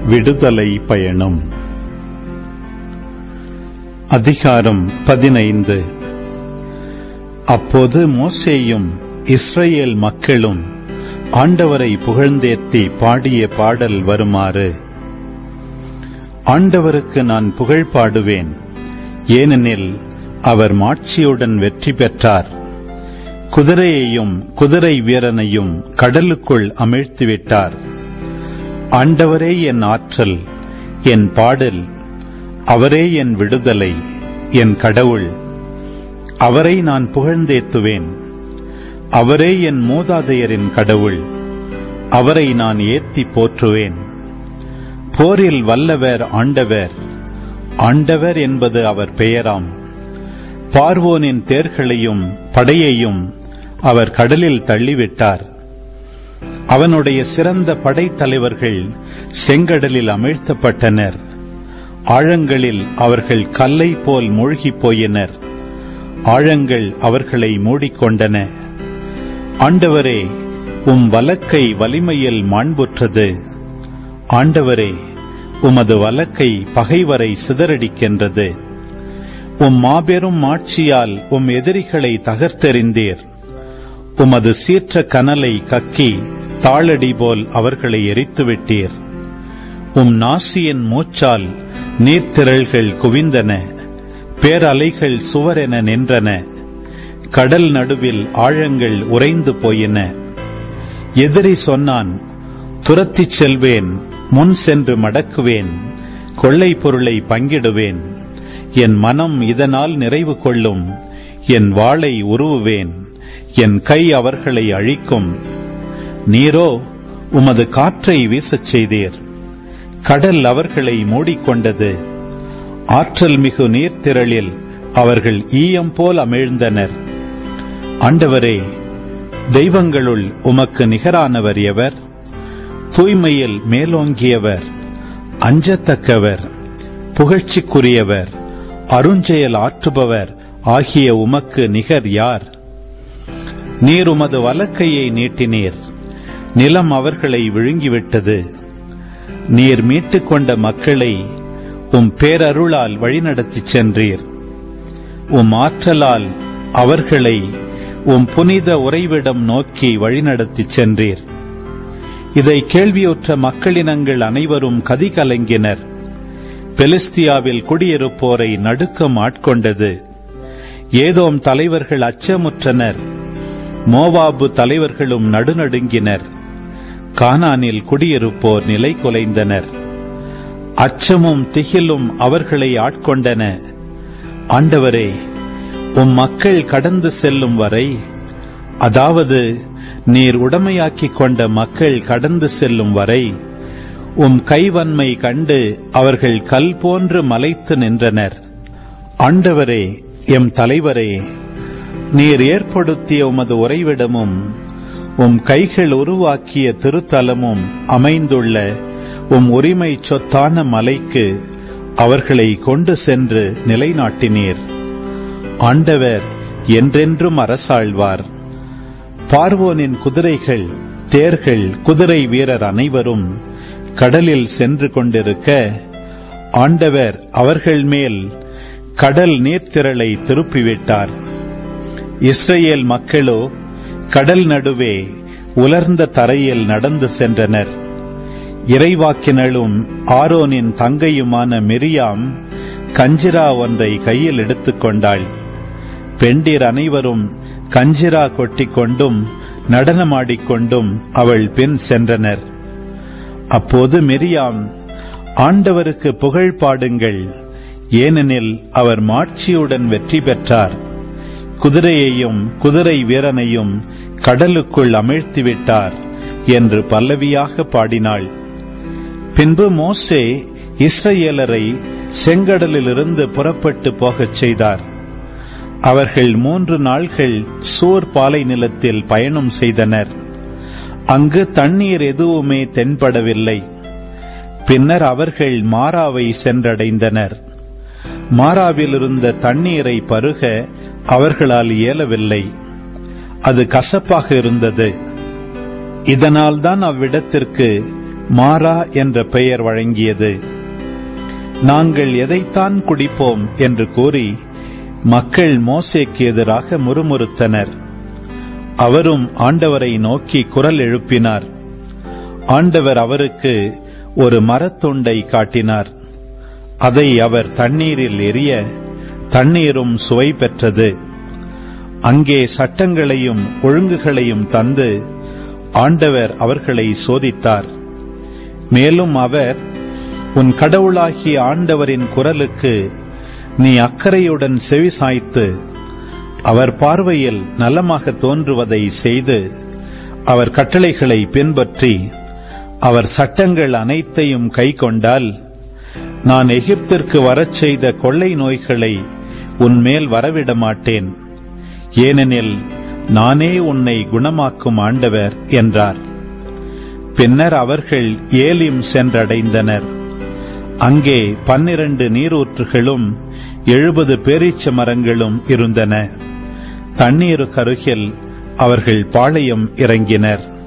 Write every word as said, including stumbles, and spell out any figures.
விடுதலை பயணம். அதிகாரம் பதினைந்து. அப்போது மோசேயும் இஸ்ரவேல் மக்களும் ஆண்டவரை புகழ்ந்தேத்தி பாடிய பாடல் வருமாறு: ஆண்டவருக்கு நான் புகழ் பாடுவேன், ஏனெனில் அவர் மாட்சியுடன் வெற்றி பெற்றார். குதிரையையும் குதிரை வீரனையும் கடலுக்குள் அமிழ்த்திவிட்டார். ஆண்டவரே என் ஆற்றல், என் பாடல், அவரே என் விடுதலை, என் கடவுள். அவரை நான் புகழ்ந்தேத்துவேன். அவரே என் மூதாதையரின் கடவுள். அவரை நான் ஏத்தி போற்றுவேன். போரில் வல்லவர் ஆண்டவர். ஆண்டவர் என்பது அவர் பெயராம். பார்வோனின் தேர்களையும் படையையும் அவர் கடலில் தள்ளிவிட்டார். அவனுடைய சிறந்த படைத்தலைவர்கள் செங்கடலில் அமிழ்த்தப்பட்டனர். ஆழங்களில் அவர்கள் கல்லை போல் மூழ்கிப் போயினர். ஆழங்கள் அவர்களை மூடிக்கொண்டன. ஆண்டவரே, உம் வலக்கை வலிமையில் மாண்புற்றது. ஆண்டவரே, உமது வலக்கை பகைவரை சிதறடிக்கின்றது. உம் மாபெரும் ஆட்சியால் உம் எதிரிகளை தகர்த்தெறிந்தீர். உமது சீற்ற கனலை கக்கி தாளடி போல் அவர்களை எரித்துவிட்டீர். உம் நாசியின் மூச்சால் நீர்த்திரள்கள் குவிந்தன. பேரலைகள் சுவரென நின்றன. கடல் நடுவில் ஆழங்கள் உறைந்து போயின. எதிரி சொன்னான், துரத்திச் செல்வேன், முன் சென்று மடக்குவேன், கொள்ளை பொருளை பங்கிடுவேன். என் மனம் இதனால் நிறைவு கொள்ளும். என் வாளை உருவுவேன். என் கை அவர்களை அழிக்கும். நீரோ உமது காற்றை வீசச் செய்தீர். கடல் அவர்களை மூடிக்கொண்டது. ஆற்றல் மிகு நீர்த்திரளில் அவர்கள் ஈயம் போல் அமிழ்ந்தனர். ஆண்டவரே, தெய்வங்களுள் உமக்கு நிகரானவர் எவர்? தூய்மையில் மேலோங்கியவர், அஞ்சத்தக்கவர், புகழ்ச்சிக்குரியவர், அருஞ்செயல் ஆற்றுபவர் ஆகிய உமக்கு நிகர் யார்? நீர் உமது வலக்கையை நீட்டினீர். நிலம் அவர்களை விழுங்கிவிட்டது. நீர் மீட்டுக் கொண்ட மக்களை உம் பேரருளால் வழிநடத்திச் சென்றீர். உம் ஆற்றலால் அவர்களை உம் புனித உறைவிடம் நோக்கி வழிநடத்திச் சென்றீர். இதை கேள்வியுற்ற மக்களினங்கள் அனைவரும் கதிகலங்கினர். பெலிஸ்தியாவில் குடியிருப்போரை நடுக்கம் ஆட்கொண்டது. ஏதோம் தலைவர்கள் அச்சமுற்றனர். மோவாபு தலைவர்களும் நடுநடுங்கினர். கானானில் குடியிருப்போர் நிலை குலைந்தனர். அச்சமும் திகிலும் அவர்களை ஆட்கொண்டன. ஆண்டவரே, உம் மக்கள் கடந்து செல்லும் வரை, அதாவது நீர் உடமையாக்கிக் கொண்ட மக்கள் கடந்து செல்லும் வரை, உம் கைவன்மை கண்டு அவர்கள் கல் போன்று மலைத்து நின்றனர். ஆண்டவரே, எம் தலைவரே, நீர் ஏற்படுத்திய உமது உறைவிடமும் உம் கைகள் உருவாக்கிய திருத்தலமும் அமைந்துள்ள உம் உரிமை சொத்தான மலைக்கு அவர்களை கொண்டு சென்று நிலைநாட்டினீர். ஆண்டவர் என்றென்றும் அரசாழ்வார். பார்வோனின் குதிரைகள், தேர்கள், குதிரை வீரர் அனைவரும் கடலில் சென்று கொண்டிருக்க, ஆண்டவர் அவர்கள் மேல் கடல் நீர்த்திரளை திருப்பிவிட்டார். இஸ்ரவேல் மக்களோ கடல் நடுவே உலர்ந்த தரையில் நடந்து சென்றனர். இறைவாக்கினளும் ஆரோனின் தங்கையுமான மிரியாம் கஞ்சிரா ஒன்றை கையில் எடுத்துக் கொண்டாள். பெண்டிர் அனைவரும் கஞ்சிரா கொட்டிக்கொண்டும் நடனமாடிக்கொண்டும் அவள் பின் சென்றனர். அப்போது மிரியாம், ஆண்டவருக்கு புகழ் பாடுங்கள், ஏனெனில் அவர் மாட்சியுடன் வெற்றி பெற்றார். குதிரையையும் குதிரை வீரனையும் கடலுக்குள் அமிழ்த்திவிட்டார் என்று பல்லவியாக பாடினாள். பின்பு மோசே இஸ்ரவேலரை செங்கடலிலிருந்து புறப்பட்டு போகச் செய்தார். அவர்கள் மூன்று நாள்கள் சூர் பாலை நிலத்தில் பயணம் செய்தனர். அங்கு தண்ணீர் எதுவுமே தென்படவில்லை. பின்னர் அவர்கள் மாராவை சென்றடைந்தனர். மாராவிலிருந்த தண்ணீரை பருக அவர்களால் இயலவில்லை. அது கசப்பாக இருந்தது. இதனால்தான் அவ்விடத்திற்கு மாரா என்ற பெயர் வழங்கியது. நாங்கள் எதைத்தான் குடிப்போம் என்று கூறி மக்கள் மோசேக்கு எதிராக முறுமுறுத்தனர். அவரும் ஆண்டவரை நோக்கி குரல் எழுப்பினார். ஆண்டவர் அவருக்கு ஒரு மரத்துண்டை காட்டினார். அதை அவர் தண்ணீரில் எறிய தண்ணீரும் சுவை பெற்றது. அங்கே சட்டங்களையும் ஒழுங்குகளையும் தந்து ஆண்டவர் அவர்களை சோதித்தார். மேலும் அவர், உன் கடவுளாகிய ஆண்டவரின் குரலுக்கு நீ அக்கறையுடன் செவிசாய்த்து அவர் பார்வையில் நலமாக தோன்றுவதை செய்து அவர் கட்டளைகளை பின்பற்றி அவர் சட்டங்கள் அனைத்தையும் கைக்கொண்டால், நான் எகிப்திற்கு வரச் செய்த கொள்ளை நோய்களை உன்மேல் வரவிட மாட்டேன். ஏனெனில் நானே உன்னை குணமாக்கும் ஆண்டவர் என்றார். பின்னர் அவர்கள் ஏலிம் சென்றடைந்தனர். அங்கே பன்னிரண்டு நீரூற்றுகளும் எழுபது பேரீச்ச மரங்களும் இருந்தன. தண்ணீருக்கு அருகில் அவர்கள் பாளையம் இறங்கினர்.